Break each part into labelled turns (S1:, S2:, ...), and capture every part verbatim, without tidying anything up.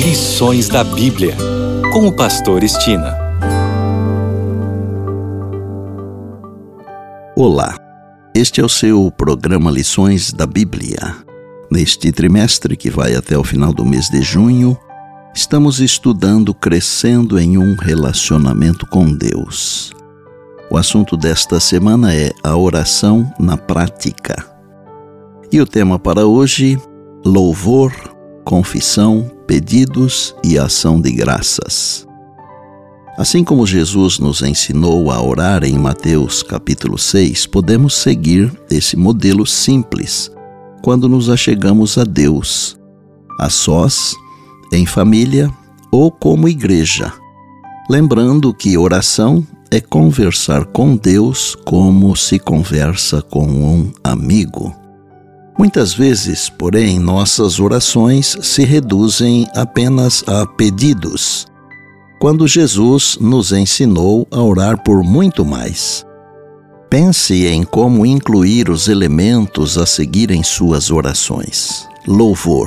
S1: Lições da Bíblia, com o pastor Estina.
S2: Olá, este é o seu programa Lições da Bíblia. Neste trimestre, que vai até o final do mês de junho, estamos estudando Crescendo em um Relacionamento com Deus. O assunto desta semana é a oração na prática. E o tema para hoje, louvor, confissão, pedidos e ação de graças. Assim como Jesus nos ensinou a orar em Mateus capítulo seis, podemos seguir esse modelo simples quando nos achegamos a Deus, a sós, em família ou como igreja. Lembrando que oração é conversar com Deus como se conversa com um amigo. Muitas vezes, porém, nossas orações se reduzem apenas a pedidos, quando Jesus nos ensinou a orar por muito mais. Pense em como incluir os elementos a seguir em suas orações. Louvor.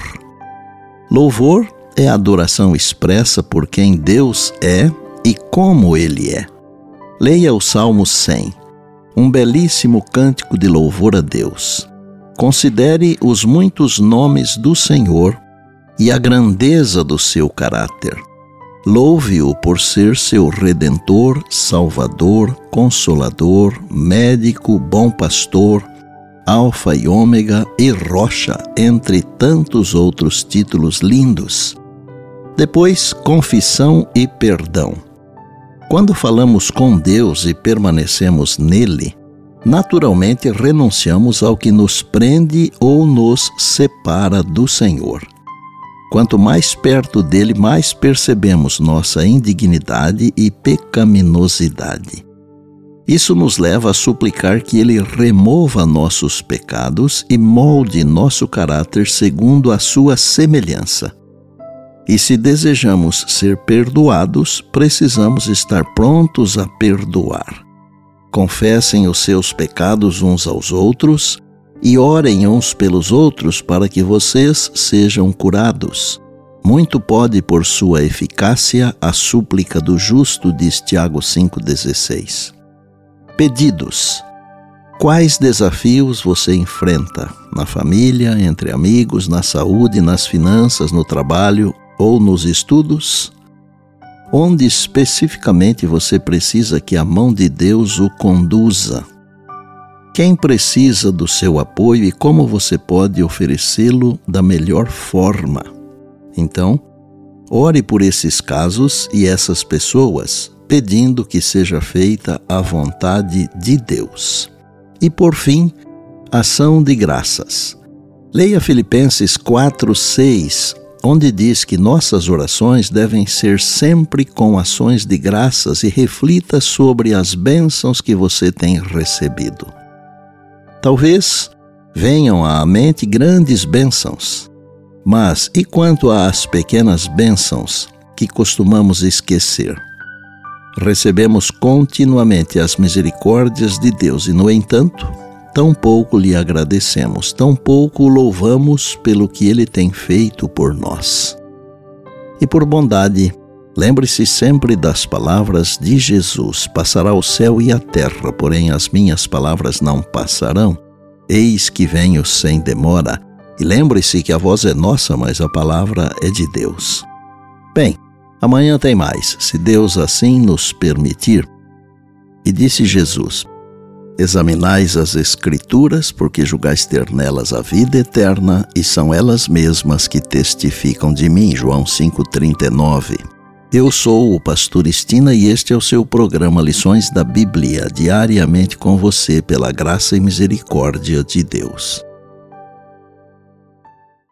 S2: Louvor é a adoração expressa por quem Deus é e como Ele é. Leia o Salmo cem, um belíssimo cântico de louvor a Deus. Considere os muitos nomes do Senhor e a grandeza do seu caráter. Louve-o por ser seu Redentor, Salvador, Consolador, Médico, Bom Pastor, Alfa e Ômega e Rocha, entre tantos outros títulos lindos. Depois, confissão e perdão. Quando falamos com Deus e permanecemos nele, naturalmente renunciamos ao que nos prende ou nos separa do Senhor. Quanto mais perto dele, mais percebemos nossa indignidade e pecaminosidade. Isso nos leva a suplicar que ele remova nossos pecados e molde nosso caráter segundo a sua semelhança. E se desejamos ser perdoados, precisamos estar prontos a perdoar. Confessem os seus pecados uns aos outros e orem uns pelos outros para que vocês sejam curados. Muito pode, por sua eficácia, a súplica do justo, diz Tiago cinco dezesseis. Pedidos. Quais desafios você enfrenta na família, entre amigos, na saúde, nas finanças, no trabalho ou nos estudos? Onde especificamente você precisa que a mão de Deus o conduza? Quem precisa do seu apoio e como você pode oferecê-lo da melhor forma? Então, ore por esses casos e essas pessoas, pedindo que seja feita a vontade de Deus. E por fim, ação de graças. Leia Filipenses quatro, seis, onde diz que nossas orações devem ser sempre com ações de graças e reflita sobre as bênçãos que você tem recebido. Talvez venham à mente grandes bênçãos, mas e quanto às pequenas bênçãos que costumamos esquecer? Recebemos continuamente as misericórdias de Deus e, no entanto, tão pouco lhe agradecemos, tão pouco o louvamos pelo que ele tem feito por nós. E por bondade, lembre-se sempre das palavras de Jesus: passará o céu e a terra, porém as minhas palavras não passarão. Eis que venho sem demora. E lembre-se que a voz é nossa, mas a palavra é de Deus. Bem, amanhã tem mais, se Deus assim nos permitir. E disse Jesus: examinais as Escrituras, porque julgais ter nelas a vida eterna, e são elas mesmas que testificam de mim. João cinco, trinta e nove. Eu sou o pastor Estina e este é o seu programa Lições da Bíblia, diariamente com você pela graça e misericórdia de Deus.